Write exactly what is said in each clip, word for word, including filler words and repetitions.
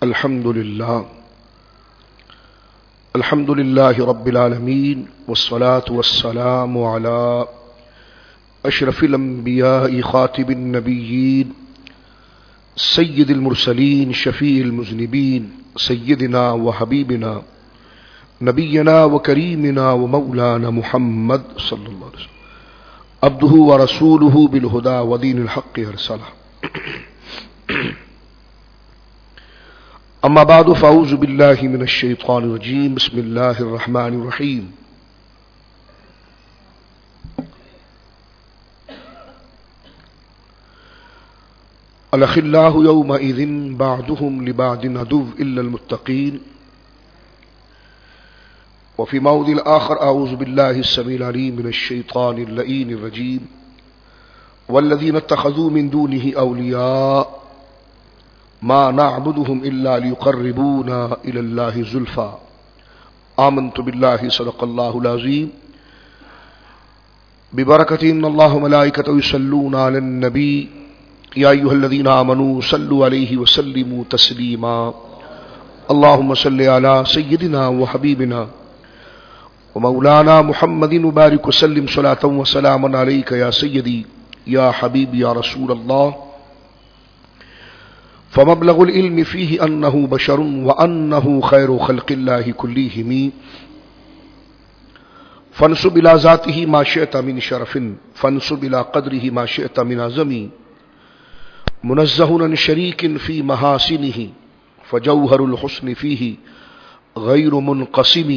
الحمد للہ الحمد للہ رب العالمین والصلاة والسلام علی اشرف الانبیاء خاتم النبیین سید المرسلین شفیع المذنبین سیدنا و حبیبنا نبینا و کریمنا و مولانا محمد صلی اللہ علیہ وسلم عبدہ و رسولہ بالہدی و دین الحق ارسلہ اما بعد فاعوذ باللہ من الشیطان الرجیم بسم اللہ الرحمن الرحیم الاخلاء یومئذ بعضهم لبعض عدو الا المتقین وفي موضع آخر اعوذ باللہ السمیع العلیم من الشیطان اللعین الرجیم والذین اتخذوا من دونه اولیاء ما نعبدهم الا ليقربونا الى الله زلفى آمنت بالله صدق الله العظيم ببركة ان الله وملائكته يصلون على النبي يا ايها الذين امنوا صلوا عليه وسلموا تسليما اللهم صل على سيدنا وحبيبنا ومولانا محمد وبارك وسلم صلاة وسلاما عليك يا سيدي يا حبيبي يا رسول الله فمبلغ العلم فيه أنه بشر وأنه خير خلق الله كلهم فانسب إلى ذاته ما شئت من شرف فانسب إلى قدره ما شئت من عظم منزه عن شريك في محاسنه فجوهر الحسن فيه غير منقسم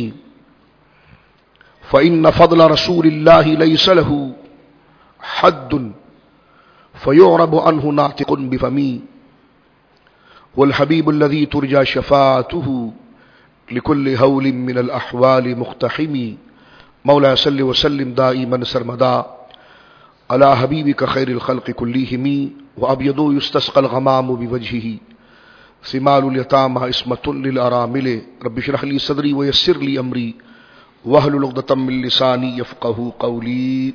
فإن فضل رسول الله ليس له حد فيعرب عنه ناطق بفمي والحبيب الذي ترجى شفاعته لكل هول من الأحوال مقتحم مولاي صل وسلم دائما سرمدا على حبيبك خير الخلق كلهم وأبيض يستسقى الغمام بوجهه ثمال اليتامى اسمة للأرامل رب اشرح لي صدري ويسر لي أمري واحلل عقدة من لساني يفقهوا قولي.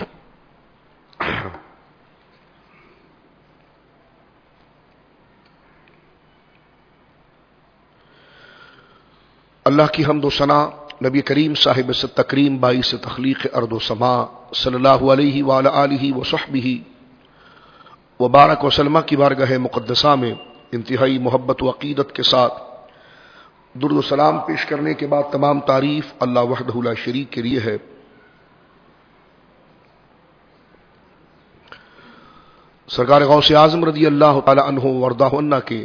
اللہ کی حمد و ثنا نبی کریم صاحب ست تکریم باعث تخلیق ارض و سما صلی اللہ علیہ وعلی آلہ وصحبہ وبارک وسلم کی بارگاہ مقدسہ میں انتہائی محبت و عقیدت کے ساتھ درود و سلام پیش کرنے کے بعد تمام تعریف اللہ وحدہ لا شریک کے لیے ہے. سرکار غوث اعظم رضی اللہ تعالی عنہ وارضاہ عنہ کے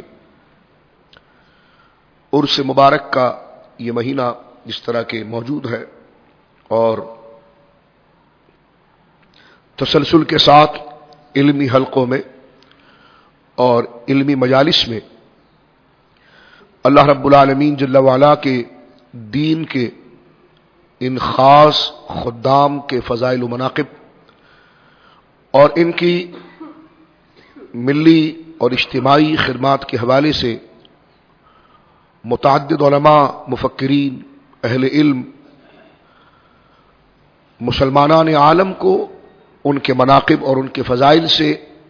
عرس مبارک کا یہ مہینہ جس طرح کے موجود ہے اور تسلسل کے ساتھ علمی حلقوں میں اور علمی مجالس میں اللہ رب العالمین جل وعلا کے دین کے ان خاص خدام کے فضائل و مناقب اور ان کی ملی اور اجتماعی خدمات کے حوالے سے متعدد علماء، مفکرین، اہل علم مسلمانان عالم کو ان کے مناقب اور ان کے فضائل سے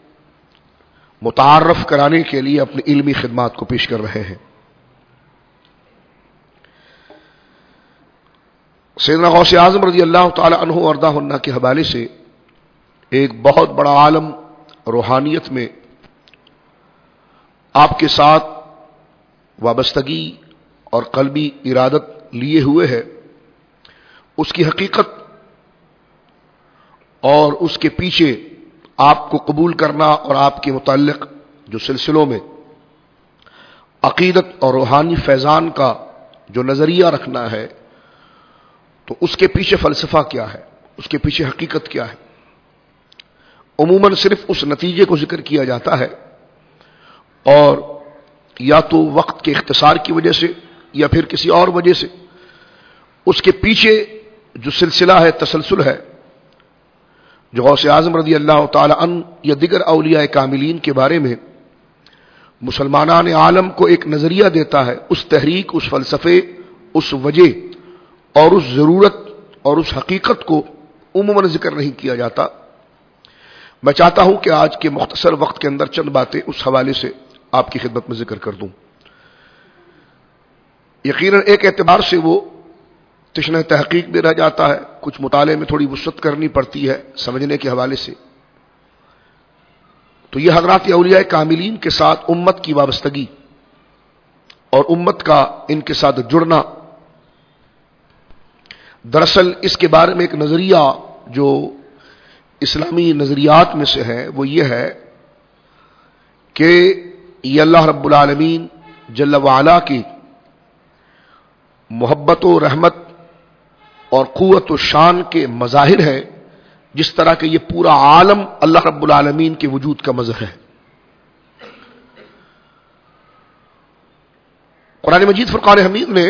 متعارف کرانے کے لیے اپنی علمی خدمات کو پیش کر رہے ہیں. سیدنا غوث اعظم رضی اللہ تعالی عنہ وارضاہ عنہ کے حوالے سے ایک بہت بڑا عالم روحانیت میں آپ کے ساتھ وابستگی اور قلبی ارادت لیے ہوئے ہے، اس کی حقیقت اور اس کے پیچھے آپ کو قبول کرنا اور آپ کے متعلق جو سلسلوں میں عقیدت اور روحانی فیضان کا جو نظریہ رکھنا ہے تو اس کے پیچھے فلسفہ کیا ہے، اس کے پیچھے حقیقت کیا ہے. عموماً صرف اس نتیجے کو ذکر کیا جاتا ہے اور یا تو وقت کے اختصار کی وجہ سے یا پھر کسی اور وجہ سے اس کے پیچھے جو سلسلہ ہے، تسلسل ہے، جو غوث اعظم رضی اللہ تعالی عنہ یا دیگر اولیاء کاملین کے بارے میں مسلمانان عالم کو ایک نظریہ دیتا ہے، اس تحریک، اس فلسفے، اس وجہ اور اس ضرورت اور اس حقیقت کو عموماً ذکر نہیں کیا جاتا. میں چاہتا ہوں کہ آج کے مختصر وقت کے اندر چند باتیں اس حوالے سے آپ کی خدمت میں ذکر کر دوں. یقیناً ایک اعتبار سے وہ تشنہ تحقیق میں رہ جاتا ہے، کچھ مطالعے میں تھوڑی وسعت کرنی پڑتی ہے سمجھنے کے حوالے سے. تو یہ حضرات اولیاء کاملین کے ساتھ امت کی وابستگی اور امت کا ان کے ساتھ جڑنا، دراصل اس کے بارے میں ایک نظریہ جو اسلامی نظریات میں سے ہے وہ یہ ہے کہ یہ اللہ رب العالمین جل وعلا کی محبت و رحمت اور قوت و شان کے مظاہر ہے، جس طرح کہ یہ پورا عالم اللہ رب العالمین کے وجود کا مظہر ہے. قرآن مجید فرقان حمید نے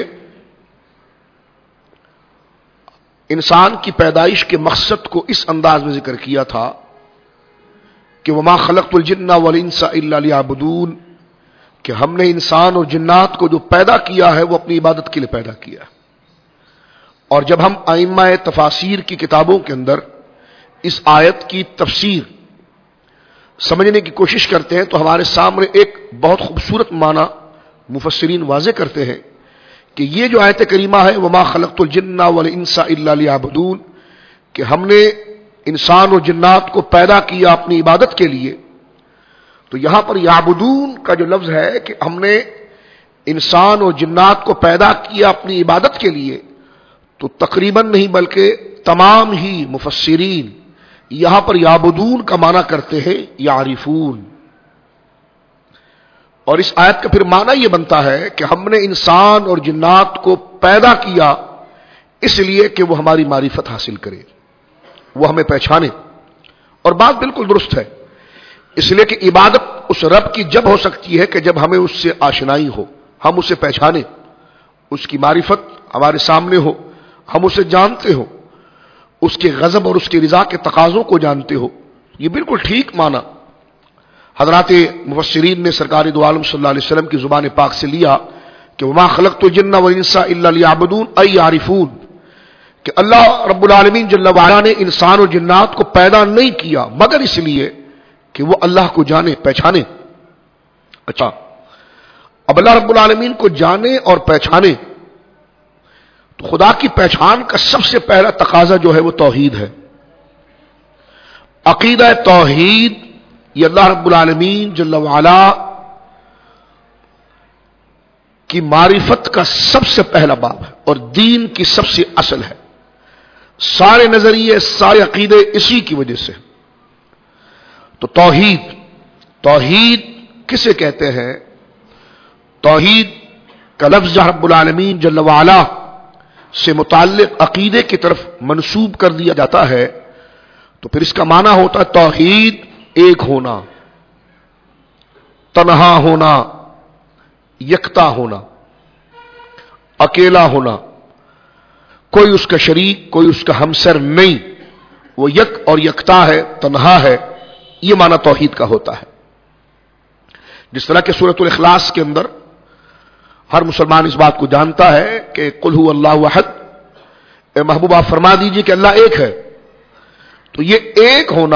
انسان کی پیدائش کے مقصد کو اس انداز میں ذکر کیا تھا کہ وما خلقت الجن والانس الا لیعبدون، کہ ہم نے انسان اور جنات کو جو پیدا کیا ہے وہ اپنی عبادت کے لیے پیدا کیا. اور جب ہم ائمہ تفاسیر کی کتابوں کے اندر اس آیت کی تفسیر سمجھنے کی کوشش کرتے ہیں تو ہمارے سامنے ایک بہت خوبصورت معنی مفسرین واضح کرتے ہیں کہ یہ جو آیت کریمہ ہے وما خلقت الجن والانس الا لیعبدون، کہ ہم نے انسان اور جنات کو پیدا کیا اپنی عبادت کے لیے. تو یہاں پر یعبدون کا جو لفظ ہے کہ ہم نے انسان اور جنات کو پیدا کیا اپنی عبادت کے لیے، تو تقریباً نہیں بلکہ تمام ہی مفسرین یہاں پر یعبدون کا معنی کرتے ہیں یعرفون. اور اس آیت کا پھر معنی یہ بنتا ہے کہ ہم نے انسان اور جنات کو پیدا کیا اس لیے کہ وہ ہماری معرفت حاصل کرے، وہ ہمیں پہچانے. اور بات بالکل درست ہے، اس لیے کہ عبادت اس رب کی جب ہو سکتی ہے کہ جب ہمیں اس سے آشنائی ہو، ہم اسے پہچانے، اس کی معرفت ہمارے سامنے ہو، ہم اسے جانتے ہو، اس کے غضب اور اس کی رضا کے تقاضوں کو جانتے ہو. یہ بالکل ٹھیک معنی حضرات مفسرین نے سرکار دو عالم صلی اللہ علیہ وسلم کی زبان پاک سے لیا کہ وما خلقت الجن والانس الا لیعبدون ای یعرفون، کہ اللہ رب العالمین جل وعلا نے انسان اور جنات کو پیدا نہیں کیا مگر اس لیے کہ وہ اللہ کو جانے پہچانے. اچھا، اب اللہ رب العالمین کو جانے اور پہچانے تو خدا کی پہچان کا سب سے پہلا تقاضا جو ہے وہ توحید ہے. عقیدہ توحید یہ اللہ رب العالمین جل وعلا کی معرفت کا سب سے پہلا باب ہے اور دین کی سب سے اصل ہے. سارے نظریے سارے عقیدے اسی کی وجہ سے. تو توحید توحید کسے کہتے ہیں؟ توحید کا لفظ رب العالمین جل وعلا سے متعلق عقیدے کی طرف منسوب کر دیا جاتا ہے تو پھر اس کا معنی ہوتا ہے توحید ایک ہونا، تنہا ہونا، یکتا ہونا، اکیلا ہونا، کوئی اس کا شریک کوئی اس کا ہمسر نہیں، وہ یک اور یکتا ہے، تنہا ہے. یہ معنی توحید کا ہوتا ہے. جس طرح کہ سورۃ الاخلاص کے اندر ہر مسلمان اس بات کو جانتا ہے کہ قل هو اللہ احد، اے محبوب آپ فرما دیجئے کہ اللہ ایک ہے. تو یہ ایک ہونا،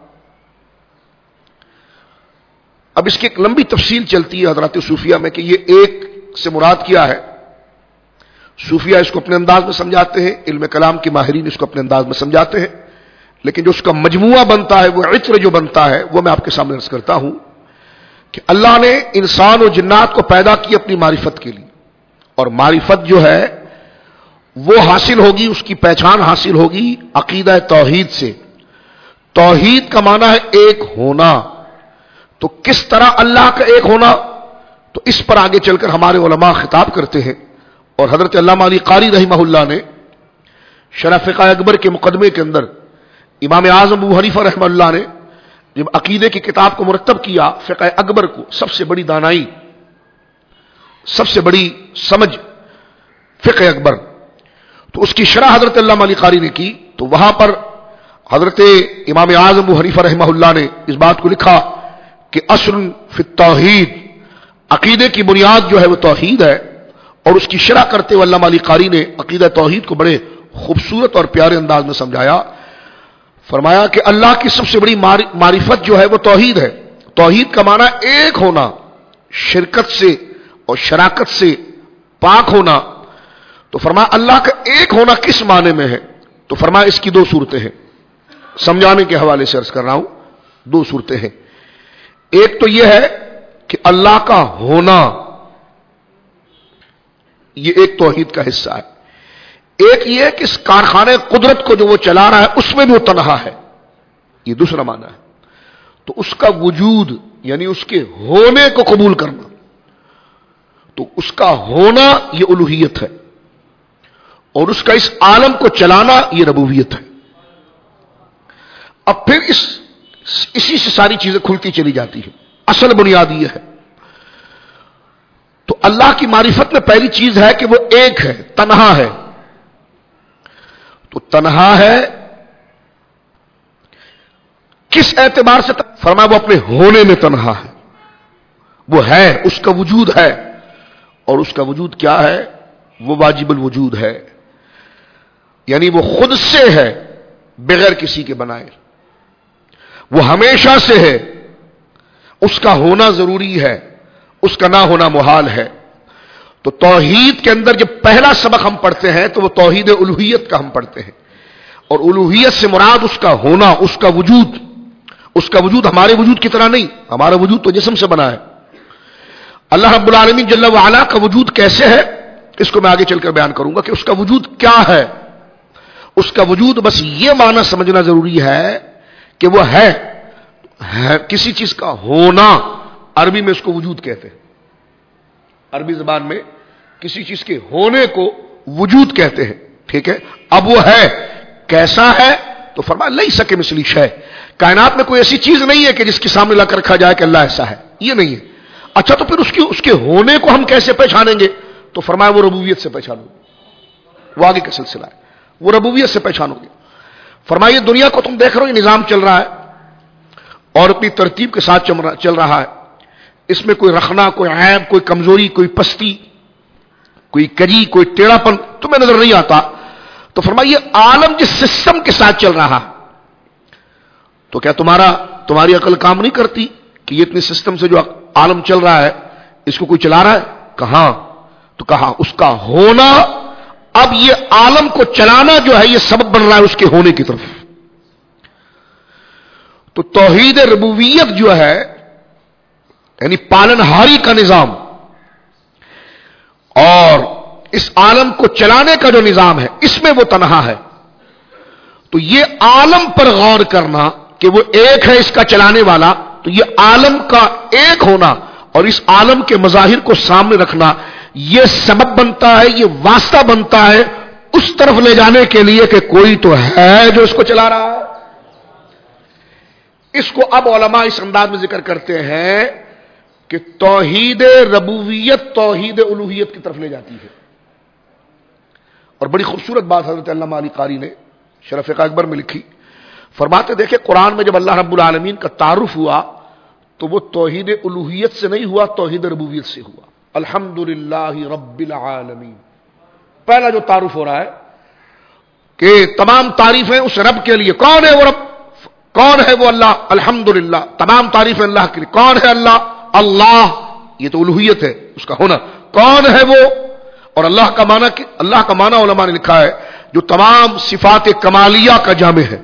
اب اس کی ایک لمبی تفصیل چلتی ہے حضرات صوفیہ میں کہ یہ ایک سے مراد کیا ہے. صوفیہ اس کو اپنے انداز میں سمجھاتے ہیں، علم کلام کے ماہرین اس کو اپنے انداز میں سمجھاتے ہیں، لیکن جو اس کا مجموعہ بنتا ہے وہ عطر جو بنتا ہے وہ میں آپ کے سامنے عرض کرتا ہوں کہ اللہ نے انسان اور جنات کو پیدا کیا اپنی معرفت کے لیے، اور معرفت جو ہے وہ حاصل ہوگی، اس کی پہچان حاصل ہوگی عقیدہ توحید سے. توحید کا معنی ہے ایک ہونا. تو کس طرح اللہ کا ایک ہونا، تو اس پر آگے چل کر ہمارے علماء خطاب کرتے ہیں. اور حضرت علامہ علی قاری رحمہ اللہ نے شرح فقہ اکبر کے مقدمے کے اندر امام اعظم ابو حنیفہ رحمہ اللہ نے جب عقیدے کی کتاب کو مرتب کیا، فقہ اکبر کو، سب سے بڑی دانائی، سب سے بڑی سمجھ فقہ اکبر، تو اس کی شرح حضرت علامہ علی قاری نے کی. تو وہاں پر حضرت امام اعظم ابو حنیفہ رحمہ اللہ نے اس بات کو لکھا کہ اصل فی التوحید، عقیدے کی بنیاد جو ہے وہ توحید ہے. اور اس کی شرح کرتے ہوئے علامہ علی قاری نے عقیدہ توحید کو بڑے خوبصورت اور پیارے انداز میں سمجھایا. فرمایا کہ اللہ کی سب سے بڑی معرفت جو ہے وہ توحید ہے. توحید کا معنی ایک ہونا، شرکت سے اور شراکت سے پاک ہونا، تو فرمایا اللہ کا ایک ہونا کس معنی میں ہے؟ تو فرمایا اس کی دو صورتیں ہیں، سمجھانے کے حوالے سے عرض کر رہا ہوں، دو صورتیں ہیں۔ ایک تو یہ ہے کہ اللہ کا ہونا یہ ایک توحید کا حصہ ہے، ایک یہ کہ اس کارخانے قدرت کو جو وہ چلا رہا ہے اس میں بھی وہ تنہا ہے، یہ دوسرا معنی ہے۔ تو اس کا وجود یعنی اس کے ہونے کو قبول کرنا، تو اس کا ہونا یہ الوہیت ہے، اور اس کا اس عالم کو چلانا یہ ربوبیت ہے۔ اب پھر اس اسی سے ساری چیزیں کھلتی چلی جاتی ہیں، اصل بنیاد یہ ہے۔ تو اللہ کی معرفت میں پہلی چیز ہے کہ وہ ایک ہے، تنہا ہے۔ تو تنہا ہے کس اعتبار سے؟ فرمایا وہ اپنے ہونے میں تنہا ہے، وہ ہے، اس کا وجود ہے، اور اس کا وجود کیا ہے؟ وہ واجب الوجود ہے، یعنی وہ خود سے ہے بغیر کسی کے بنائے، وہ ہمیشہ سے ہے، اس کا ہونا ضروری ہے، اس کا نہ ہونا محال ہے۔ تو توحید کے اندر جب پہلا سبق ہم پڑھتے ہیں تو وہ توحید الوہیت کا ہم پڑھتے ہیں، اور الوہیت سے مراد اس کا ہونا، اس کا وجود۔ اس کا وجود ہمارے وجود کی طرح نہیں، ہمارا وجود تو جسم سے بنا ہے۔ اللہ رب العالمین جل وعلا کا وجود کیسے ہے اس کو میں آگے چل کر بیان کروں گا کہ اس کا وجود کیا ہے۔ اس کا وجود بس یہ معنی سمجھنا ضروری ہے کہ وہ ہے, ہے کسی چیز کا ہونا، عربی میں اس کو وجود کہتے ہیں، عربی زبان میں کسی چیز کے ہونے کو وجود کہتے ہیں، ٹھیک ہے۔ اب وہ ہے کیسا ہے تو فرمایا لیس کمثلہ شیء، کائنات میں کوئی ایسی چیز نہیں ہے کہ جس کے سامنے لا کر رکھا جائے کہ اللہ ایسا ہے، یہ نہیں ہے۔ اچھا تو پھر اس کی اس کے ہونے کو ہم کیسے پہچانیں گے؟ تو فرمایا وہ ربوبیت سے پہچانو، وہ آگے کا سلسلہ ہے، وہ ربوبیت سے پہچانو گے۔ فرمایا یہ دنیا کو تم دیکھ رہے ہو، یہ نظام چل رہا ہے اور اپنی ترتیب کے ساتھ چل رہا ہے، اس میں کوئی رخنا، کوئی عیب، کوئی کمزوری، کوئی پستی، کوئی کجی، کوئی ٹیڑھا پن تمہیں نظر نہیں آتا۔ تو فرمایا یہ عالم جس سسٹم کے ساتھ چل رہا تو کیا تمہارا تمہاری عقل کام نہیں کرتی کہ یہ اتنے سسٹم سے جو عالم چل رہا ہے اس کو کوئی چلا رہا ہے؟ کہاں؟ تو کہا اس کا ہونا، اب یہ عالم کو چلانا جو ہے یہ سبب بن رہا ہے اس کے ہونے کی طرف۔ تو توحید ربوبیت جو ہے یعنی پالنہاری کا نظام اور اس عالم کو چلانے کا جو نظام ہے اس میں وہ تنہا ہے۔ تو یہ عالم پر غور کرنا کہ وہ ایک ہے اس کا چلانے والا، تو یہ عالم کا ایک ہونا اور اس عالم کے مظاہر کو سامنے رکھنا یہ سبب بنتا ہے، یہ واسطہ بنتا ہے اس طرف لے جانے کے لیے کہ کوئی تو ہے جو اس کو چلا رہا ہے۔ اس کو اب علماء اس انداز میں ذکر کرتے ہیں کہ توحید ربوبیت توحید الوہیت کی طرف لے جاتی ہے۔ اور بڑی خوبصورت بات حضرت علامہ علی قاری نے شرف اکبر میں لکھی، فرماتے دیکھیں قرآن میں جب اللہ رب العالمین کا تعارف ہوا تو وہ توحید الوہیت سے نہیں ہوا، توحید ربوبیت سے ہوا۔ الحمدللہ رب العالمین، پہلا جو تعارف ہو رہا ہے کہ تمام تعریفیں اس رب کے لیے۔ کون ہے وہ رب؟ کون ہے وہ اللہ؟ الحمدللہ، تمام تعریفیں اللہ کے لیے۔ کون ہے اللہ؟ اللہ، یہ تو الوہیت ہے، اس کا ہونا۔ کون ہے وہ؟ اور اللہ کا معنی کہ اللہ کا معنی علماء نے لکھا ہے جو تمام صفات کمالیہ کا جامع ہے۔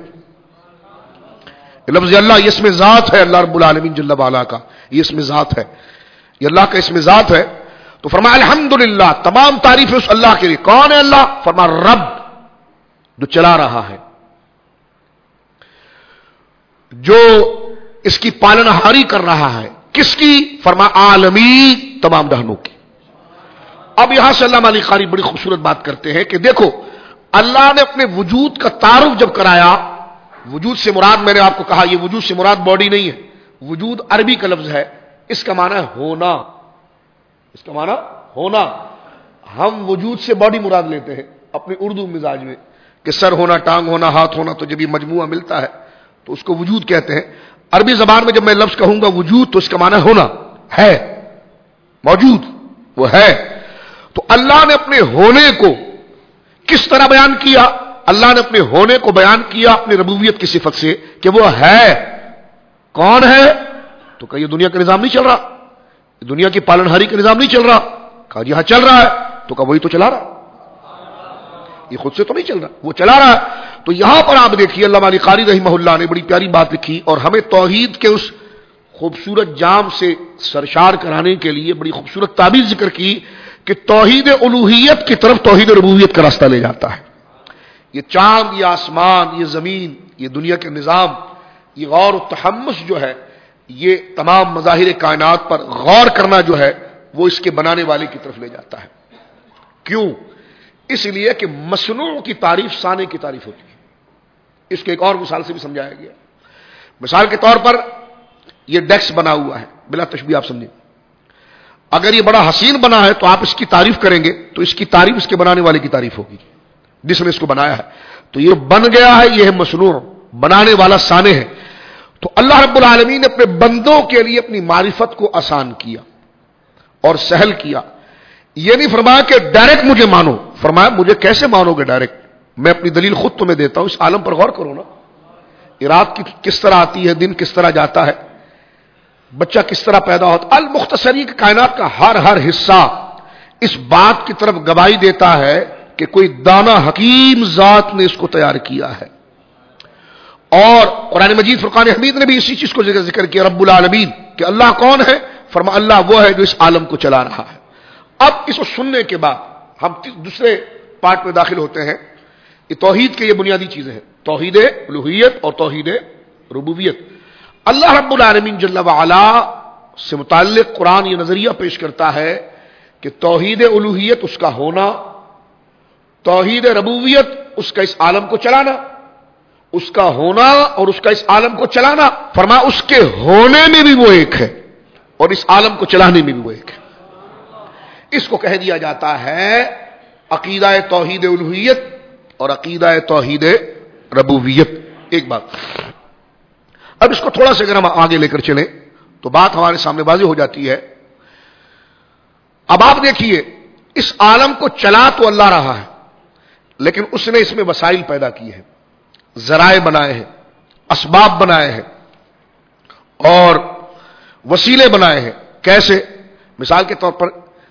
لفظ اللہ یہ اسم ذات ہے، اللہ رب العالمین جل وعلا کا یہ اسم ذات ہے، یہ اللہ کا اسم ذات ہے۔ تو فرمایا الحمدللہ، تمام تعریفیں اس اللہ کے لیے۔ کون ہے اللہ؟ فرمایا رب، جو چلا رہا ہے، جو اس کی پالنہاری کر رہا ہے۔ کس کی؟ فرمایا عالمی، تمام جہانوں کی۔ اب یہاں سے علامہ علی قاری بڑی خوبصورت بات کرتے ہیں کہ دیکھو اللہ نے اپنے وجود کا تعارف جب کرایا، وجود سے مراد میں نے آپ کو کہا یہ وجود سے مراد باڈی نہیں ہے، وجود عربی کا لفظ ہے، اس کا معنی ہے ہونا، اس کا معنی ہونا۔ ہم وجود سے باڈی مراد لیتے ہیں اپنی اردو مزاج میں کہ سر ہونا، ٹانگ ہونا، ہاتھ ہونا، تو جب یہ مجموعہ ملتا ہے تو اس کو وجود کہتے ہیں۔ عربی زبان میں جب میں لفظ کہوں گا وجود تو اس کا معنی ہونا، ہے، موجود، وہ ہے۔ تو اللہ نے اپنے ہونے کو کس طرح بیان کیا؟ اللہ نے اپنے ہونے کو بیان کیا اپنی ربوبیت کی صفت سے کہ وہ ہے۔ کون ہے؟ تو کہ یہ دنیا کا نظام نہیں چل رہا، دنیا کی پالنہاری کا نظام نہیں چل رہا، کہا جی ہاں چل رہا ہے۔ تو کہا وہی تو چلا رہا، یہ خود سے تو نہیں چل رہا، وہ چلا رہا ہے۔ تو یہاں پر آپ دیکھیے علامہ علی قاری رحمہ اللہ نے بڑی پیاری بات لکھی اور ہمیں توحید کے اس خوبصورت جام سے سرشار کرانے کے لیے بڑی خوبصورت تعبیر ذکر کی کہ توحید الوہیت کی طرف توحید ربوبیت کا راستہ لے جاتا ہے۔ یہ چاند، یہ آسمان، یہ زمین، یہ دنیا کے نظام، یہ غور و تحمس جو ہے، یہ تمام مظاہر کائنات پر غور کرنا جو ہے وہ اس کے بنانے والے کی طرف لے جاتا ہے۔ کیوں؟ اس لیے کہ مصنوع کی تعریف صانع کی تعریف ہوتی ہے۔ اس کو ایک اور مثال سے بھی سمجھایا گیا۔ مثال کے طور پر یہ ڈیسک بنا ہوا ہے، بلا تشبیہ آپ سمجھیں، اگر یہ بڑا حسین بنا ہے تو آپ اس کی تعریف کریں گے تو اس کی تعریف اس کے بنانے والے کی تعریف ہوگی جس نے اس کو بنایا ہے۔ تو یہ بن گیا ہے، یہ ہے مصنوع، بنانے والا صانع ہے۔ تو اللہ رب العالمین نے اپنے بندوں کے لیے اپنی معرفت کو آسان کیا اور سہل کیا۔ یہ نہیں فرمایا کہ ڈائریکٹ مجھے مانو، فرمایا مجھے کیسے مانو گے ڈائریکٹ، میں اپنی دلیل خود تمہیں دیتا ہوں، اس عالم پر غور کرو نا، رات کی کس طرح آتی ہے، دن کس طرح جاتا ہے، بچہ کس طرح پیدا ہوتا۔ المختصری کائنات کا ہر ہر حصہ اس بات کی طرف گواہی دیتا ہے کہ کوئی دانا حکیم ذات نے اس کو تیار کیا ہے۔ اور قرآن مجید فرقان حمید نے بھی اسی چیز کو ذکر کیا، رب العالمین، کہ اللہ کون ہے؟ فرما اللہ وہ ہے جو اس عالم کو چلا رہا ہے۔ اب اس کو سننے کے بعد ہم دوسرے پارٹ میں داخل ہوتے ہیں۔ یہ توحید کے یہ بنیادی چیزیں ہیں، توحید الوہیت اور توحید ربوبیت۔ اللہ رب العالمین جل وعلا سے متعلق قرآن یہ نظریہ پیش کرتا ہے کہ توحید الوہیت اس کا ہونا، توحید ربوبیت اس کا اس عالم کو چلانا، اس کا ہونا اور اس کا اس عالم کو چلانا، فرما اس کے ہونے میں بھی وہ ایک ہے اور اس عالم کو چلانے میں بھی وہ ایک ہے۔ اس کو کہہ دیا جاتا ہے عقیدہ توحید الوہیت اور عقیدہ توحید ربوبیت۔ ایک بات، اب اس کو تھوڑا سا اگر ہم آگے لے کر چلیں تو بات ہمارے سامنے واضح ہو جاتی ہے۔ اب آپ دیکھیے، اس عالم کو چلا تو اللہ رہا ہے، لیکن اس نے اس میں وسائل پیدا کیے ہیں، ذرائع بنائے ہیں، اسباب بنائے ہیں اور وسیلے بنائے ہیں۔ کیسے؟ مثال کے طور پر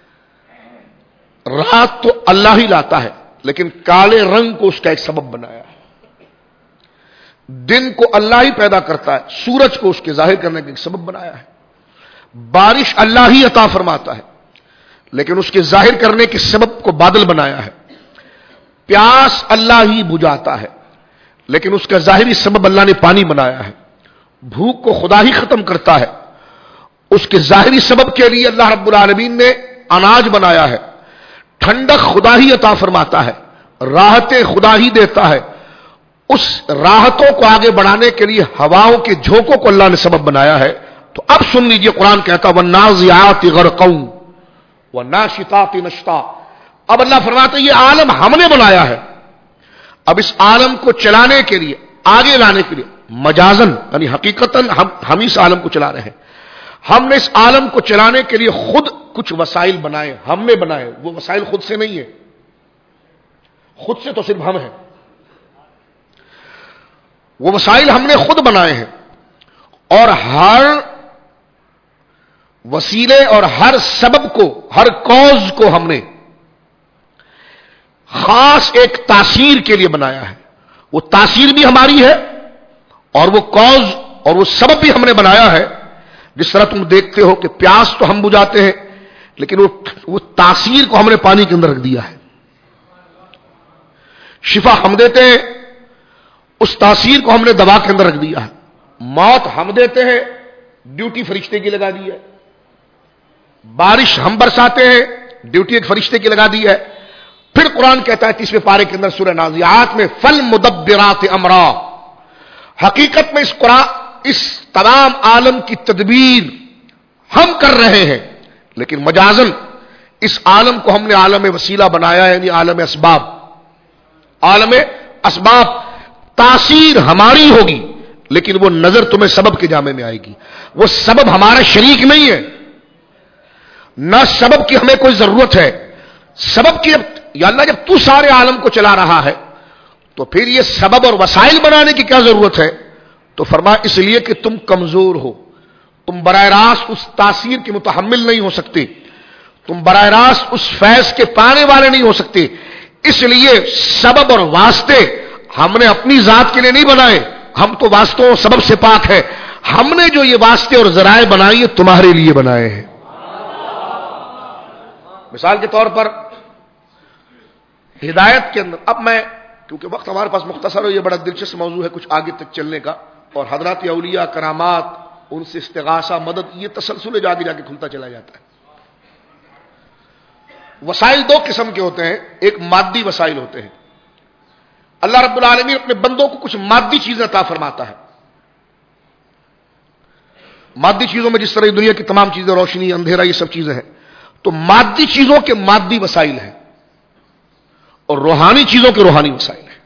رات تو اللہ ہی لاتا ہے، لیکن کالے رنگ کو اس کا ایک سبب بنایا ہے۔ دن کو اللہ ہی پیدا کرتا ہے، سورج کو اس کے ظاہر کرنے کا ایک سبب بنایا ہے۔ بارش اللہ ہی عطا فرماتا ہے، لیکن اس کے ظاہر کرنے کے سبب کو بادل بنایا ہے۔ پیاس اللہ ہی بجھاتا ہے، لیکن اس کا ظاہری سبب اللہ نے پانی بنایا ہے۔ بھوک کو خدا ہی ختم کرتا ہے، اس کے ظاہری سبب کے لیے اللہ رب العالمین نے اناج بنایا ہے۔ ٹھنڈک خدا ہی عطا فرماتا ہے، راحتیں خدا ہی دیتا ہے، اس راحتوں کو آگے بڑھانے کے لیے ہواؤں کے جھونکوں کو اللہ نے سبب بنایا ہے۔ تو اب سن لیجئے، قرآن کہتا وَالنَّازِعَاتِ غَرْقًا وَالنَّاشِطَاتِ نَشْطًا۔ اب اللہ فرماتا ہے یہ عالم ہم نے بنایا ہے، اب اس عالم کو چلانے کے لیے، آگے لانے کے لیے، مجازن یعنی حقیقتاً ہم ہم اس عالم کو چلا رہے ہیں۔ ہم نے اس عالم کو چلانے کے لیے خود کچھ وسائل بنائے، ہم نے بنائے، وہ وسائل خود سے نہیں ہے، خود سے تو صرف ہم ہیں، وہ وسائل ہم نے خود بنائے ہیں۔ اور ہر وسیلے اور ہر سبب کو، ہر کاز کو ہم نے خاص ایک تاثیر کے لیے بنایا ہے۔ وہ تاثیر بھی ہماری ہے اور وہ کاز اور وہ سبب بھی ہم نے بنایا ہے۔ جس طرح تم دیکھتے ہو کہ پیاس تو ہم بجھاتے ہیں، لیکن وہ وہ تاثیر کو ہم نے پانی کے اندر رکھ دیا ہے۔ شفا ہم دیتے ہیں، اس تاثیر کو ہم نے دوا کے اندر رکھ دیا ہے۔ موت ہم دیتے ہیں، ڈیوٹی فرشتے کی لگا دی ہے۔ بارش ہم برساتے ہیں، ڈیوٹی ایک فرشتے کی لگا دی ہے۔ پھر قرآن کہتا ہے تیسویں پارے کے اندر سورہ نازعات میں فل مدبرات امرا، حقیقت میں اس قرآن اس تمام عالم کی تدبیر ہم کر رہے ہیں، لیکن مجازن اس عالم کو ہم نے عالم وسیلہ بنایا ہے، یعنی عالم اسباب۔ عالم اسباب تاثیر ہماری ہوگی، لیکن وہ نظر تمہیں سبب کے جامے میں آئے گی۔ وہ سبب ہمارا شریک نہیں ہے، نہ سبب کی ہمیں کوئی ضرورت ہے۔ سبب کی یا اللہ جب تو سارے عالم کو چلا رہا ہے تو پھر یہ سبب اور وسائل بنانے کی کیا ضرورت ہے؟ تو فرما اس لیے کہ تم کمزور ہو، تم براہ راست اس تاثیر کے متحمل نہیں ہو سکتے، تم براہ راست اس فیض کے پانے والے نہیں ہو سکتے. اس لیے سبب اور واسطے ہم نے اپنی ذات کے لیے نہیں بنائے, ہم تو واسطوں اور سبب سے پاک ہے. ہم نے جو یہ واسطے اور ذرائع بنائی ہیں تمہارے لیے بنائے ہیں. مثال کے طور پر ہدایت کے اندر, اب میں کیونکہ وقت ہمارے پاس مختصر ہو, یہ بڑا دلچسپ موضوع ہے کچھ آگے تک چلنے کا, اور حضرات اولیاء کرامات, ان سے استغاثہ, مدد, یہ تسلسل جو آگے جا کے کھلتا چلا جاتا ہے. وسائل دو قسم کے ہوتے ہیں, ایک مادی وسائل ہوتے ہیں. اللہ رب العالمین اپنے بندوں کو کچھ مادی چیزیں عطا فرماتا ہے. مادی چیزوں میں جس طرح دنیا کی تمام چیزیں, روشنی, اندھیرا, یہ سب چیزیں ہیں, تو مادی چیزوں کے مادی وسائل ہیں اور روحانی چیزوں کے روحانی وسائل ہیں.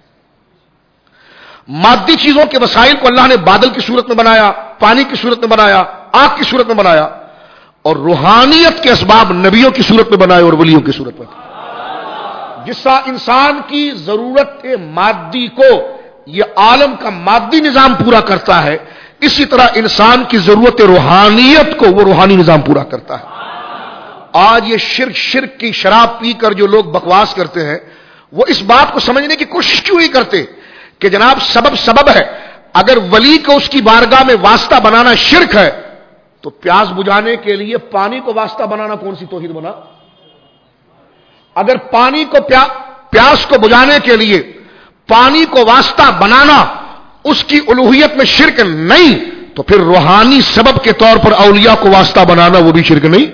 مادی چیزوں کے وسائل کو اللہ نے بادل کی صورت میں بنایا, پانی کی صورت میں بنایا, آگ کی صورت میں بنایا, اور روحانیت کے اسباب نبیوں کی صورت میں بنائے اور ولیوں کی صورت میں. جس طرح انسان کی ضرورت مادی کو یہ عالم کا مادی نظام پورا کرتا ہے, اسی طرح انسان کی ضرورت روحانیت کو وہ روحانی نظام پورا کرتا ہے. آج یہ شرک شرک کی شراب پی کر جو لوگ بکواس کرتے ہیں, وہ اس بات کو سمجھنے کی کوشش کیوں نہیں کرتے کہ جناب سبب سبب ہے. اگر ولی کو اس کی بارگاہ میں واسطہ بنانا شرک ہے, تو پیاس بجھانے کے لیے پانی کو واسطہ بنانا کون سی توحید بنا؟ اگر پانی کو پیا, پیاس کو بجھانے کے لیے پانی کو واسطہ بنانا اس کی الوہیت میں شرک نہیں, تو پھر روحانی سبب کے طور پر اولیاء کو واسطہ بنانا وہ بھی شرک نہیں.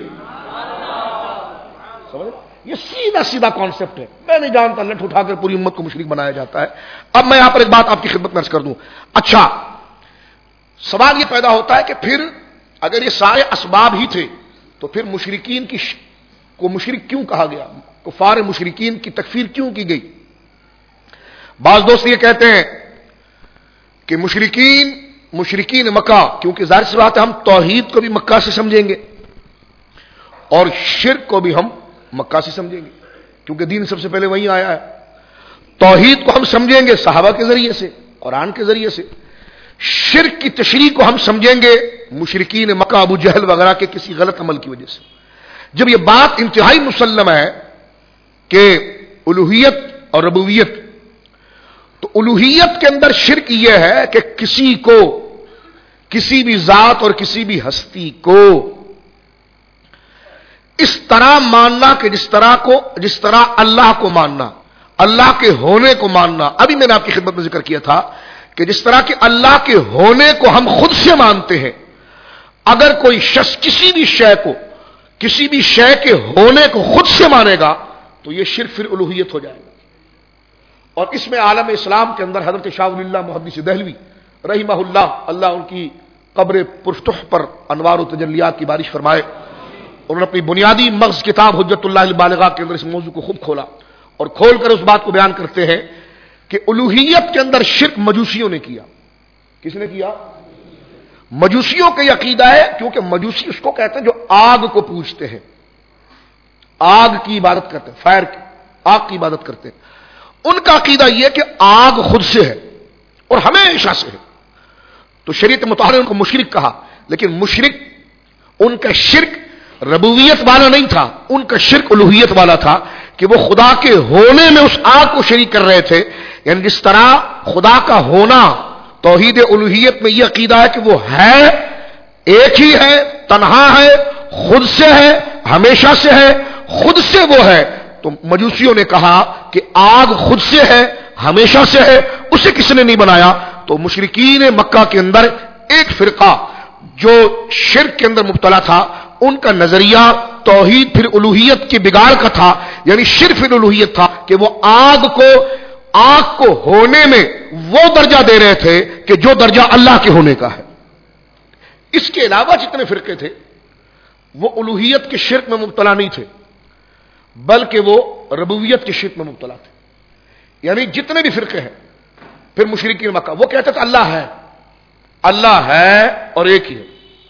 یہ سیدھا سیدھا کانسیپٹ ہے. میں نہیں جانتا لٹ اٹھا کر پوری امت کو مشرک بنایا جاتا ہے. اب میں یہاں پر ایک بات آپ کی خدمت میں عرض کر دوں. اچھا, سوال یہ پیدا ہوتا ہے کہ پھر اگر یہ سارے اسباب ہی تھے تو پھر مشرکین کی ش... کو مشرک کیوں کہا گیا؟ کفار مشرکین کی تکفیر کیوں کی گئی؟ بعض دوست یہ کہتے ہیں کہ مشرکین مشرکین مکہ, کیونکہ ظاہر سی بات ہے ہم توحید کو بھی مکہ سے سمجھیں گے اور شرک کو بھی ہم مکہ سے سمجھیں گے, کیونکہ دین سب سے پہلے وہیں آیا ہے. توحید کو ہم سمجھیں گے صحابہ کے ذریعے سے, قرآن کے ذریعے سے. شرک کی تشریح کو ہم سمجھیں گے مشرکین مکہ, ابو جہل وغیرہ کے کسی غلط عمل کی وجہ سے. جب یہ بات انتہائی مسلم ہے کہ الوہیت اور ربوبیت, تو الوہیت کے اندر شرک یہ ہے کہ کسی کو, کسی بھی ذات اور کسی بھی ہستی کو اس طرح ماننا کہ جس طرح کو جس طرح اللہ کو ماننا, اللہ کے ہونے کو ماننا. ابھی میں نے آپ کی خدمت میں ذکر کیا تھا کہ جس طرح کہ اللہ کے ہونے کو ہم خود سے مانتے ہیں, اگر کوئی شخص کسی بھی شے کو, کسی بھی شے کے ہونے کو خود سے مانے گا تو یہ شرک پھر الوہیت ہو جائے گا. اور اس میں عالم اسلام کے اندر حضرت شاہ ولی اللہ محدث دہلوی رحمہ اللہ, اللہ ان کی قبر پرفتح پر انوار و تجلیات کی بارش فرمائے, انہوں نے اپنی بنیادی مغز کتاب حجت اللہ البالغہ کے اندر اس موضوع کو خوب کھولا, اور کھول کر اس بات کو بیان کرتے ہیں کہ الوہیت کے اندر شرک مجوسیوں نے کیا. کس نے کیا؟ مجوسیوں کا یہ عقیدہ ہے, کیونکہ مجوسی اس کو کہتے ہیں جو آگ کو پوجتے ہیں, آگ کی عبادت کرتے ہیں, فائر کی, آگ کی عبادت کرتے ہیں. ان کا عقیدہ یہ کہ آگ خود سے ہے اور ہمیشہ سے ہے. تو شریعت مطہرہ نے ان کو مشرک کہا, لیکن مشرک ان کا شرک ربوبیت والا نہیں تھا, ان کا شرک الوہیت والا تھا کہ وہ خدا کے ہونے میں اس آگ کو شریک کر رہے تھے. یعنی جس طرح خدا کا ہونا توحید الوہیت میں یہ عقیدہ ہے کہ وہ ہے, ایک ہی ہے, تنہا ہے, خود سے ہے, ہمیشہ سے ہے, خود سے وہ ہے. تو مجوسیوں نے کہا کہ آگ خود سے ہے, ہمیشہ سے ہے, اسے کس نے نہیں بنایا. تو مشرکین مکہ کے اندر ایک فرقہ جو شرک کے اندر مبتلا تھا, ان کا نظریہ توحید پھر الوہیت کی بگاڑ کا تھا, یعنی شرک پھر الوہیت تھا کہ وہ آگ کو آگ کو ہونے میں وہ درجہ دے رہے تھے کہ جو درجہ اللہ کے ہونے کا ہے. اس کے علاوہ جتنے فرقے تھے وہ الوہیت کے شرک میں مبتلا نہیں تھے, بلکہ وہ ربوبیت کے شرک میں مبتلا تھے. یعنی جتنے بھی فرقے ہیں پھر مشرکین مکہ, وہ کہتے تھے اللہ ہے, اللہ ہے اور ایک ہی ہے,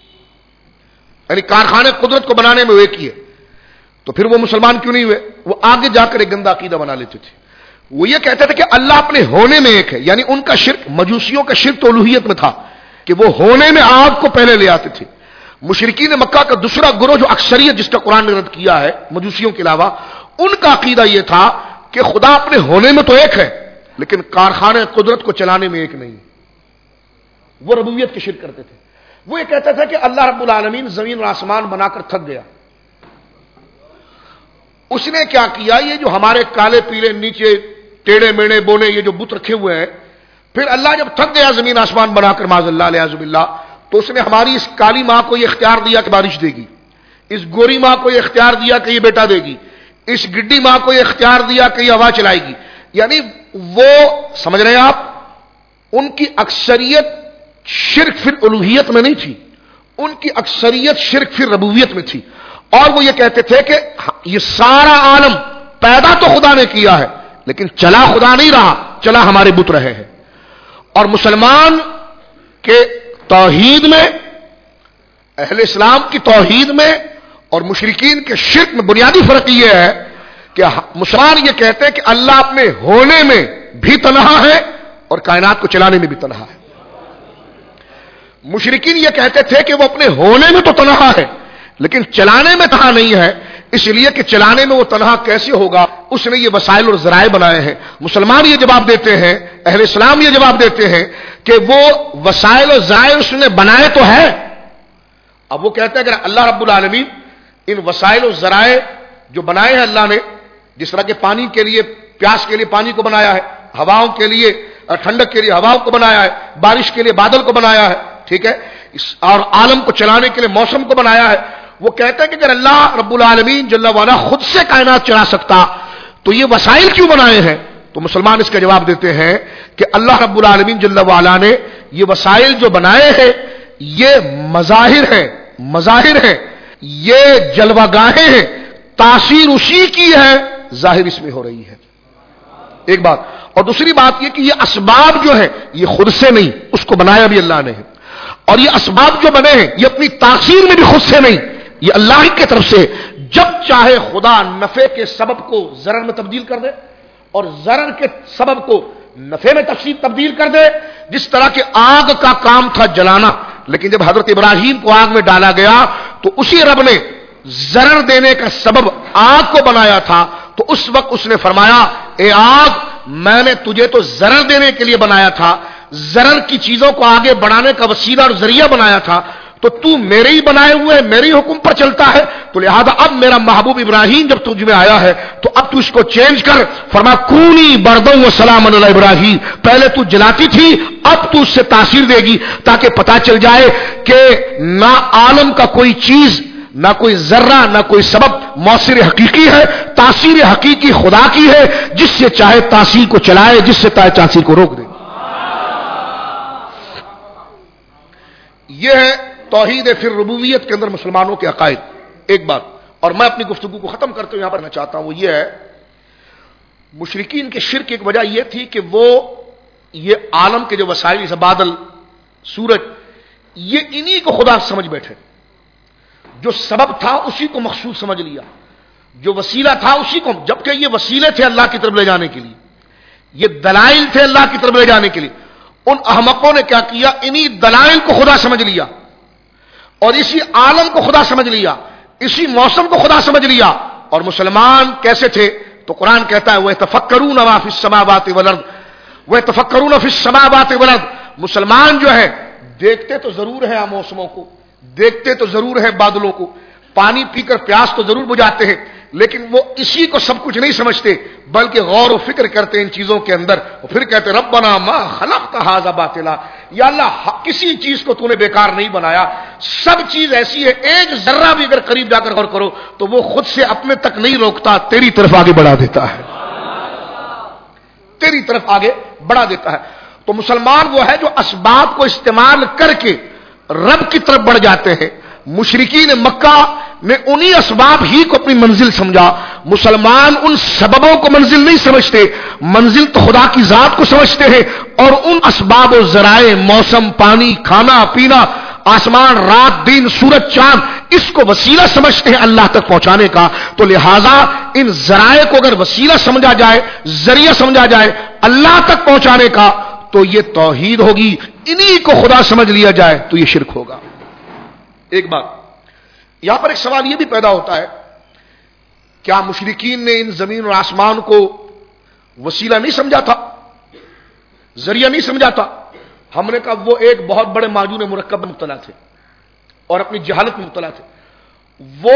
یعنی کارخانے قدرت کو بنانے میں وہ ایک ہی ہے. تو پھر وہ مسلمان کیوں نہیں ہوئے؟ وہ آگے جا کر ایک گندا عقیدہ بنا لیتے تھے. وہ یہ کہتے تھے کہ اللہ اپنے ہونے میں ایک ہے, یعنی ان کا شرک, مجوسیوں کا شرک تو الوہیت میں تھا کہ وہ ہونے میں آگ کو پہلے لے آتے تھے. مشرکین مکہ کا دوسرا گروہ جو اکثریت جس کا قرآن نے رد کیا ہے مجوسیوں کے علاوہ، ان کا عقیدہ یہ تھا کہ خدا اپنے ہونے میں تو ایک ہے لیکن کارخانے قدرت کو چلانے میں ایک نہیں. وہ ربوبیت کی شرک کرتے تھے. وہ یہ کہتا تھا کہ اللہ رب العالمین زمین اور آسمان بنا کر تھک گیا. اس نے کیا کیا، یہ جو ہمارے کالے پیلے نیچے ٹیڑے میڑے بونے یہ جو بت رکھے ہوئے ہیں، پھر اللہ جب تھک گیا زمین آسمان بنا کر معاذ اللہ علیہ باللہ، تو اس نے ہماری اس کالی ماں کو یہ اختیار دیا کہ بارش دے گی، اس گوری ماں کو یہ اختیار دیا کہ یہ بیٹا دے گی، اس گڈی ماں کو یہ اختیار دیا کہ یہ ہوا چلائے گی. یعنی وہ سمجھ رہے ہیں آپ، ان کی اکثریت شرک فی الوہیت میں نہیں تھی، ان کی اکثریت شرک فی ربوبیت میں تھی. اور وہ یہ کہتے تھے کہ یہ سارا عالم پیدا تو خدا نے کیا ہے لیکن چلا خدا نہیں رہا، چلا ہمارے بت رہے ہیں. اور مسلمان کے توحید میں، اہل اسلام کی توحید میں اور مشرکین کے شرک میں بنیادی فرق یہ ہے کہ مسلمان یہ کہتے ہیں کہ اللہ اپنے ہونے میں بھی تنہا ہے اور کائنات کو چلانے میں بھی تنہا ہے. مشرکین یہ کہتے تھے کہ وہ اپنے ہونے میں تو تنہا ہے لیکن چلانے میں تنہا نہیں ہے، اس لیے کہ چلانے میں وہ تنہا کیسے ہوگا، اس نے یہ وسائل اور ذرائع بنائے ہیں. مسلمان یہ جواب دیتے ہیں، اہل اسلام یہ جواب دیتے ہیں کہ وہ وسائل اور ذرائع اس نے بنائے تو ہے. اب وہ کہتے ہیں کہ اللہ رب العالمین ان وسائل اور ذرائع جو بنائے ہیں اللہ نے، جس طرح کے پانی کے لیے پیاس کے لیے پانی کو بنایا ہے، ہواؤں کے لیے ٹھنڈک کے لیے ہواؤں کو بنایا ہے، بارش کے لیے بادل کو بنایا ہے، ٹھیک ہے، اور عالم کو چلانے کے لیے موسم کو بنایا ہے. وہ کہتے ہیں کہ اگر اللہ رب العالمین جل وعلا خود سے کائنات چلا سکتا تو یہ وسائل کیوں بنائے ہیں؟ تو مسلمان اس کا جواب دیتے ہیں کہ اللہ رب العالمین جل وعلا نے یہ وسائل جو بنائے ہیں یہ مظاہر ہیں، مظاہر ہیں، یہ جلوہ گاہیں ہیں، تاثیر اسی کی ہے، ظاہر اس میں ہو رہی ہے. ایک بات. اور دوسری بات یہ کہ یہ اسباب جو ہے یہ خود سے نہیں، اس کو بنایا بھی اللہ نے ہے. اور یہ اسباب جو بنے ہیں یہ اپنی تاثیر میں بھی خود سے نہیں، یہ اللہ کی طرف سے. جب چاہے خدا نفع کے سبب کو ضرر میں تبدیل کر دے اور ضرر کے سبب کو نفع میں تفصیل تبدیل کر دے. جس طرح کہ آگ کا کام تھا جلانا، لیکن جب حضرت ابراہیم کو آگ میں ڈالا گیا تو اسی رب نے ضرر دینے کا سبب آگ کو بنایا تھا. تو اس وقت اس نے فرمایا اے آگ میں نے تجھے تو ضرر دینے کے لیے بنایا تھا، ضرر کی چیزوں کو آگے بڑھانے کا وسیلہ اور ذریعہ بنایا تھا، تو تو میرے ہی بنائے ہوئے میرے ہی حکم پر چلتا ہے، تو لہذا اب میرا محبوب ابراہیم جب تجھ میں آیا ہے تو اب تو اس کو چینج کر. فرما کونی بردوں و سلام علی ابراہیم، پہلے تو جلاتی تھی اب تو اس سے تاثیر دے گی تاکہ پتہ چل جائے کہ نہ عالم کا کوئی چیز، نہ کوئی ذرہ، نہ کوئی سبب مؤثر حقیقی ہے، تاثیر حقیقی خدا کی ہے، جس سے چاہے تاثیر کو چلائے، جس سے چاہے تاثیر کو روک دے. یہ ہے توحید فی الربوبیت کے اندر مسلمانوں کے عقائد. ایک بات اور میں اپنی گفتگو کو ختم کرتے ہوئے یہاں پر میں چاہتا ہوں وہ یہ ہے، مشرکین کے شرک کی ایک وجہ یہ تھی کہ وہ یہ عالم کے جو وسائل جیسے بادل، سورج، یہ انہی کو خدا سمجھ بیٹھے. جو سبب تھا اسی کو مقصود سمجھ لیا، جو وسیلہ تھا اسی کو، جبکہ یہ وسیلے تھے اللہ کی طرف لے جانے کے لیے، یہ دلائل تھے اللہ کی طرف لے جانے کے لیے. ان احمقوں نے کیا کیا، انہی دلائل کو خدا سمجھ لیا اور اسی عالم کو خدا سمجھ لیا، اسی موسم کو خدا سمجھ لیا. اور مسلمان کیسے تھے تو قرآن کہتا ہے وَيَتَفَكَّرُونَ مَا فِي السَّمَاوَاتِ وَالْأَرْضِ وَيَتَفَكَّرُونَ فِي السَّمَاوَاتِ وَالْأَرْضِ. مسلمان جو ہے دیکھتے تو ضرور ہیں موسموں کو، دیکھتے تو ضرور ہیں بادلوں کو، پانی پی کر پیاس تو ضرور بجھاتے ہیں، لیکن وہ اسی کو سب کچھ نہیں سمجھتے بلکہ غور و فکر کرتے ہیں ان چیزوں کے اندر، اور پھر کہتے ربنا ما خلقت ھذا باطلا، یا اللہ کسی چیز کو تو نے بیکار نہیں بنایا، سب چیز ایسی ہے، ایک ذرہ بھی اگر قریب جا کر غور کرو تو وہ خود سے اپنے تک نہیں روکتا، تیری طرف آگے بڑھا دیتا ہے، تیری طرف آگے بڑھا دیتا ہے. تو مسلمان وہ ہے جو اسباب کو استعمال کر کے رب کی طرف بڑھ جاتے ہیں. مشرکین مکہ نے انہی اسباب ہی کو اپنی منزل سمجھا. مسلمان ان سببوں کو منزل نہیں سمجھتے، منزل تو خدا کی ذات کو سمجھتے ہیں، اور ان اسباب و ذرائع، موسم، پانی، کھانا پینا، آسمان، رات، دن، سورج، چاند، اس کو وسیلہ سمجھتے ہیں اللہ تک پہنچانے کا. تو لہذا ان ذرائع کو اگر وسیلہ سمجھا جائے، ذریعہ سمجھا جائے اللہ تک پہنچانے کا تو یہ توحید ہوگی. انہی کو خدا سمجھ لیا جائے تو یہ شرک ہوگا. ایک بات یہاں پر ایک سوال یہ بھی پیدا ہوتا ہے، کیا مشرکین نے ان زمین اور آسمان کو وسیلہ نہیں سمجھا تھا، ذریعہ نہیں سمجھا تھا؟ ہم نے کہا وہ ایک بہت بڑے معجون مرکب میں مبتلا تھے اور اپنی جہالت میں مبتلا تھے. وہ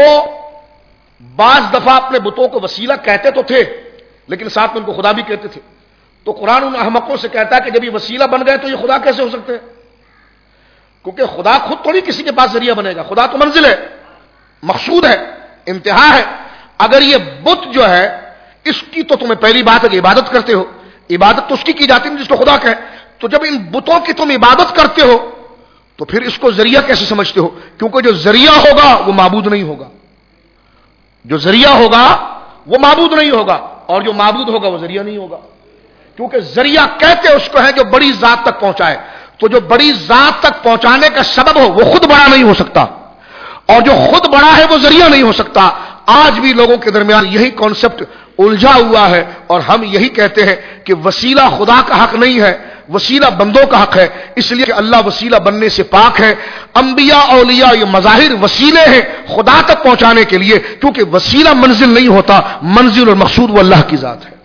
بعض دفعہ اپنے بتوں کو وسیلہ کہتے تو تھے لیکن ساتھ میں ان کو خدا بھی کہتے تھے. تو قرآن ان احمقوں سے کہتا ہے کہ جب یہ وسیلہ بن گئے تو یہ خدا کیسے ہو سکتے ہیں؟ کیونکہ خدا خود تھوڑی کسی کے پاس ذریعہ بنے گا. خدا تو منزل ہے، مقصود ہے، انتہا ہے. اگر یہ بت جو ہے اس کی تو تمہیں پہلی بات ہے کہ عبادت کرتے ہو، عبادت تو اس کی کی جاتی ہے جس کو خدا کہے. تو جب ان بتوں کی تم عبادت کرتے ہو تو پھر اس کو ذریعہ کیسے سمجھتے ہو؟ کیونکہ جو ذریعہ ہوگا وہ معبود نہیں ہوگا، جو ذریعہ ہوگا وہ معبود نہیں ہوگا، اور جو معبود ہوگا وہ ذریعہ نہیں ہوگا. کیونکہ ذریعہ کہتے اس کو ہے جو بڑی ذات تک پہنچائے. تو جو بڑی ذات تک پہنچانے کا سبب ہو وہ خود بڑا نہیں ہو سکتا، اور جو خود بڑا ہے وہ ذریعہ نہیں ہو سکتا. آج بھی لوگوں کے درمیان یہی کانسیپٹ الجھا ہوا ہے، اور ہم یہی کہتے ہیں کہ وسیلہ خدا کا حق نہیں ہے، وسیلہ بندوں کا حق ہے. اس لیے کہ اللہ وسیلہ بننے سے پاک ہے. انبیاء اولیاء یہ مظاہر وسیلے ہیں خدا تک پہنچانے کے لیے، کیونکہ وسیلہ منزل نہیں ہوتا، منزل اور مقصود وہ اللہ کی ذات ہے.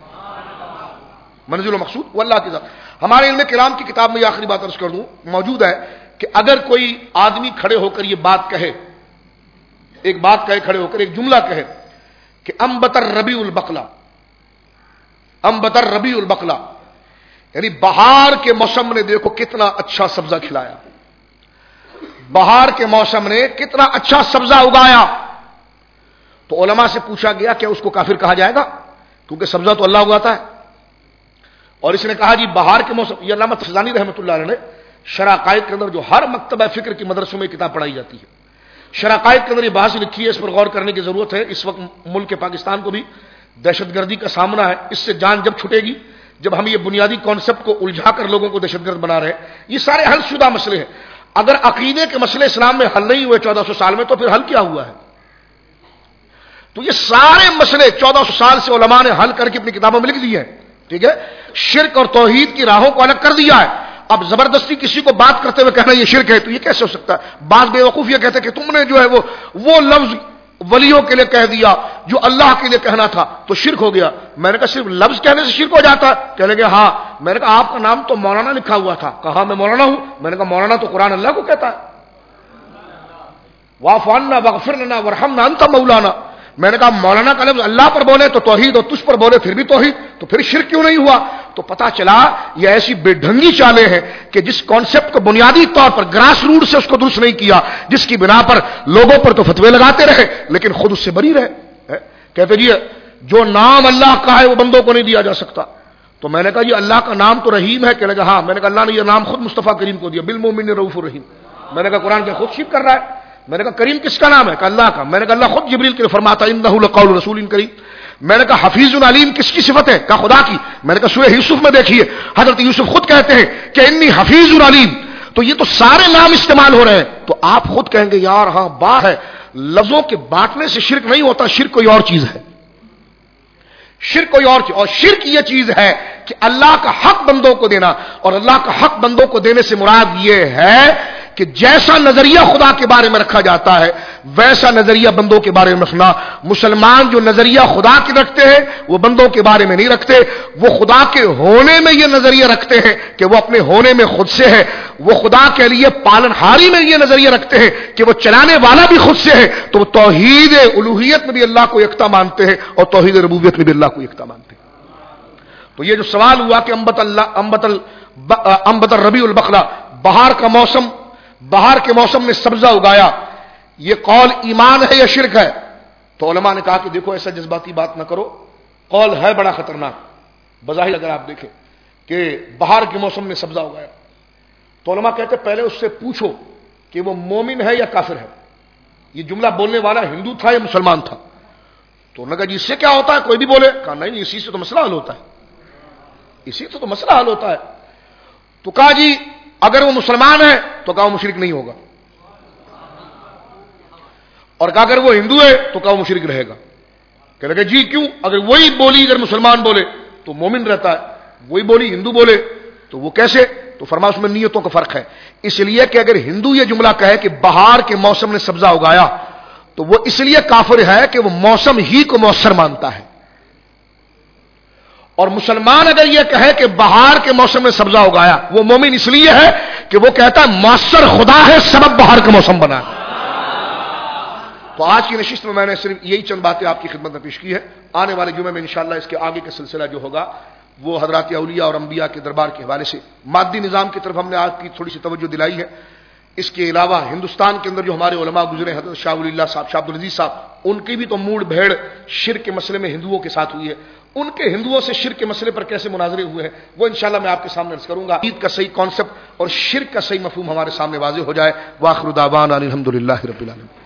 منزل و مقصود وہ اللہ کی ذات. ہمارے علم کلام کی کتاب میں یہ آخری بات عرض کر دوں، موجود ہے کہ اگر کوئی آدمی کھڑے ہو کر یہ بات کہے، ایک بات کہے کھڑے ہو کر، ایک جملہ کہے کہ انبت الربیع البقلا، انبت الربیع البقلا، یعنی بہار کے موسم نے دیکھو کتنا اچھا سبزہ کھلایا، بہار کے موسم نے کتنا اچھا سبزہ اگایا. تو علماء سے پوچھا گیا کہ اس کو کافر کہا جائے گا کیونکہ سبزہ تو اللہ اگاتا ہے؟ اور اس نے کہا جی بہار کے موسم. یہ علامہ فضانی رحمۃ اللہ علیہ نے شرح عقائد کے اندر جو ہر مکتبہ فکر کی مدرسوں میں کتاب پڑھائی جاتی ہے، شرح عقائد کے اندر یہ بحث لکھی ہے. اس پر غور کرنے کی ضرورت ہے. اس وقت ملک پاکستان کو بھی دہشت گردی کا سامنا ہے. اس سے جان جب چھٹے گی جب ہم یہ بنیادی کانسیپٹ کو الجھا کر لوگوں کو دہشت گرد بنا رہے ہیں. یہ سارے حل شدہ مسئلے ہیں. اگر عقیدے کے مسئلے اسلام میں حل نہیں ہوئے چودہ سو سال میں تو پھر حل کیا ہوا ہے؟ تو یہ سارے مسئلے چودہ سو سال سے علماء نے حل کر کے اپنی کتابوں میں لکھ دیے ہیں. ٹھیک ہے، شرک اور توحید کی راہوں کو الگ کر دیا ہے. اب زبردستی کسی کو بات کرتے ہوئے کہنا یہ شرک ہے تو یہ کیسے ہو سکتا ہے؟ بعض بے وقوف یہ کہتے ہیں کہ تم نے جو ہے وہ وہ لفظ ولیوں کے لیے کہہ دیا جو اللہ کے لیے کہنا تھا تو شرک ہو گیا. میں نے کہا صرف لفظ کہنے سے شرک ہو جاتا ہے؟ کہنے لگے ہاں. میں نے کہا آپ کا نام تو مولانا لکھا ہوا تھا. کہا میں مولانا ہوں. میں نے کہا مولانا تو قرآن اللہ کو کہتا ہے، واعف عنا واغفر لنا وارحمنا انت مولانا. میں نے کہا مولانا کا لفظ اللہ پر بولے تو توحید اور تجھ پر بولے پھر بھی توحید، تو پھر شرک کیوں نہیں ہوا؟ تو پتا چلا یہ ایسی بے ڈھنگی چالیں ہیں کہ جس کانسیپٹ کو بنیادی طور پر گراس روٹ سے اس کو درست نہیں کیا، جس کی بنا پر لوگوں پر تو فتوے لگاتے رہے لیکن خود اس سے بری رہے. کہتے جی جو نام اللہ کا ہے وہ بندوں کو نہیں دیا جا سکتا. تو میں نے کہا یہ اللہ کا نام تو رحیم ہے. کہنے لگا ہاں. میں نے کہا اللہ نے یہ نام خود مصطفیٰ کریم کو دیا، بالمؤمنین رؤوف الرحیم. میں نے کہا قرآن کیا خود شیپ کر رہا ہے؟ میں نے کہا کریم کس کا نام ہے؟ کہ اللہ کا. میں نے کہا اللہ خود جبریل کے لیے فرماتا انہ لقول رسول کریم. میں نے کہا حفیظ علیم کس کی صفت ہے؟ کہا خدا کی. میں نے کہا سورہ یوسف میں دیکھیے حضرت یوسف خود کہتے ہیں کہ انی حفیظ علیم. تو یہ تو سارے نام استعمال ہو رہے ہیں. تو آپ خود کہیں گے یار ہاں بات ہے، لفظوں کے بانٹنے سے شرک نہیں ہوتا، شرک کوئی اور چیز ہے، شرک کوئی اور چیز. اور شرک یہ چیز ہے کہ اللہ کا حق بندوں کو دینا، اور اللہ کا حق بندوں کو دینے سے مراد یہ ہے کہ جیسا نظریہ خدا کے بارے میں رکھا جاتا ہے ویسا نظریہ بندوں کے بارے میں رکھنا. مسلمان جو نظریہ خدا کے رکھتے ہیں وہ بندوں کے بارے میں نہیں رکھتے. وہ خدا کے ہونے میں یہ نظریہ رکھتے ہیں کہ وہ اپنے ہونے میں خود سے ہے. وہ خدا کے لیے پالن ہاری میں یہ نظریہ رکھتے ہیں کہ وہ چلانے والا بھی خود سے ہے. تو وہ توحید الوہیت میں بھی اللہ کو یکتا مانتے ہیں اور توحید ربوبیت میں بھی اللہ کو یکتا مانتے ہیں. تو یہ جو سوال ہوا کہ انبت اللہ انبت انبت الربیع البقلا، بہار کا موسم، بہار کے موسم نے سبزہ اگایا، یہ قول ایمان ہے یا شرک ہے؟ تو علماء نے کہا کہ دیکھو ایسا جذباتی بات نہ کرو، قول ہے بڑا خطرناک. بظاہر اگر آپ دیکھیں کہ بہار کے موسم نے سبزہ اگایا تو علماء کہتے پہلے اس سے پوچھو کہ وہ مومن ہے یا کافر ہے. یہ جملہ بولنے والا ہندو تھا یا مسلمان تھا؟ تو انہوں نے کہا جی اس سے کیا ہوتا ہے، کوئی بھی بولے. کہا نہیں اسی سے تو مسئلہ حل ہوتا ہے، اسی سے تو مسئلہ حل ہوتا ہے. تو کہا جی اگر وہ مسلمان ہے تو کہا وہ مشرک نہیں ہوگا، اور کہا اگر وہ ہندو ہے تو کہا وہ مشرک رہے گا. کہ لگے جی کیوں؟ اگر وہی بولی اگر مسلمان بولے تو مومن رہتا ہے، وہی بولی ہندو بولے تو وہ کیسے؟ تو فرمایا اس میں نیتوں کا فرق ہے. اس لیے کہ اگر ہندو یہ جملہ کہے کہ بہار کے موسم نے سبزہ اگایا تو وہ اس لیے کافر ہے کہ وہ موسم ہی کو مؤثر مانتا ہے، اور مسلمان اگر یہ کہے کہ بہار کے موسم میں سبزہ اگایا وہ مومن اس لیے ہے کہ وہ کہتا ہے مؤثر خدا ہے، سبب بہار کا موسم بنا ہے۔ تو آج کی نشست میں میں نے صرف یہی چند باتیں آپ کی خدمت میں پیش کی ہے۔ آنے والے جمعے میں انشاءاللہ اس کے آگے کا سلسلہ جو ہوگا وہ حضرات اولیاء اور انبیاء کے دربار کے حوالے سے مادی نظام کی طرف ہم نے آج کی تھوڑی سی توجہ دلائی ہے۔ اس کے علاوہ ہندوستان کے اندر جو ہمارے علماء گزرے، حضرت شاہ ولی اللہ صاحب، شاہ عبدالعزیز صاحب، ان کی بھی تو موڑ بھیڑ شرک کے مسئلے میں ہندوؤں کے ساتھ ہوئی ہے، ان کے ہندوؤں سے شرک کے مسئلے پر کیسے مناظرے ہوئے ہیں وہ انشاءاللہ میں آپ کے سامنے عرض کروں گا۔ عید کا صحیح کانسیپٹ اور شرک کا صحیح مفہوم ہمارے سامنے واضح ہو جائے۔ وآخر دعوانا الحمدللہ رب العالمین۔